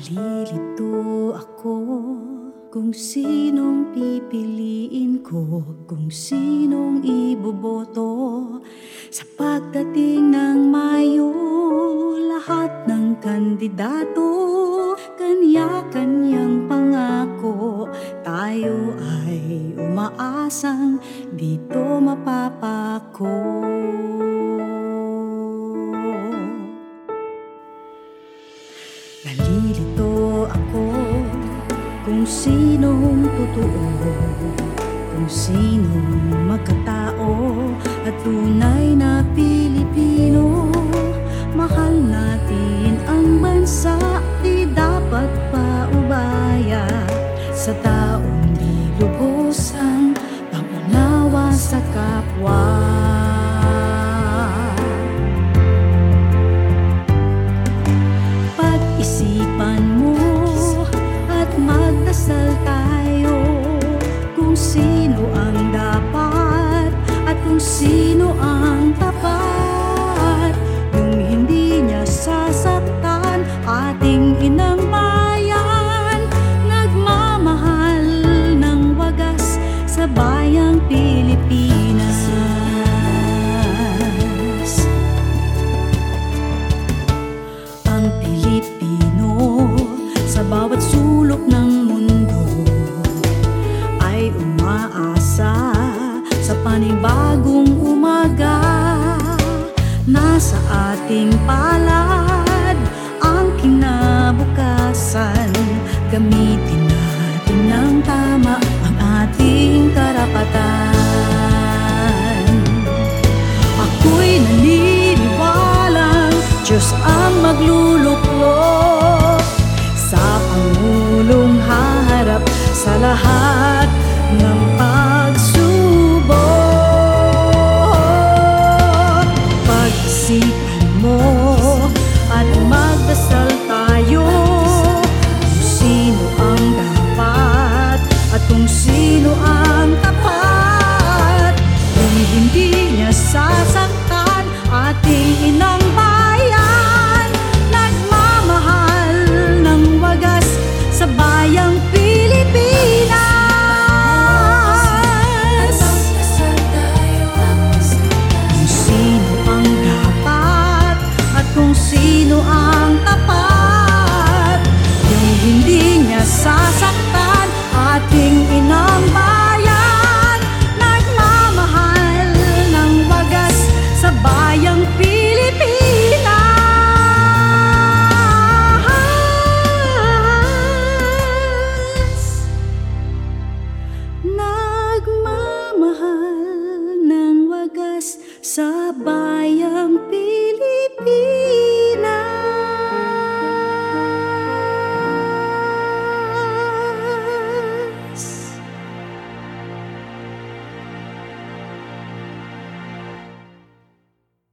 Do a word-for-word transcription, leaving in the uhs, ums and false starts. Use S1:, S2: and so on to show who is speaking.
S1: Nalilito ako kung sinong pipiliin ko, kung sinong iboboto. Sa pagdating ng Mayo, lahat ng kandidato kanya-kanyang pangako. Tayo ay umaasang dito mapapako. Nalilito ako kung sinong totoo, kung sinong magkatao at tunay na Pilipino. Mahal natin ang bansa, di dapat paubaya. Sa taong di lubos ang pangunawa sa kapwa. Pag-isipan mo at magdasal tayo kung sino ang dapat at kung sino ang tapat. Yung hindi niya sasaktan ating inang bayan, nagmamahal ng wagas sa bayang Pilipinas. Ang Pilipino sa bawat sulok ng mundo ay umaasa sa panibagong umaga. Nasa ating palad ang kinabukasan. Gamitin natin ng tama ang ating karapatan. Ako'y naniniwalang Diyos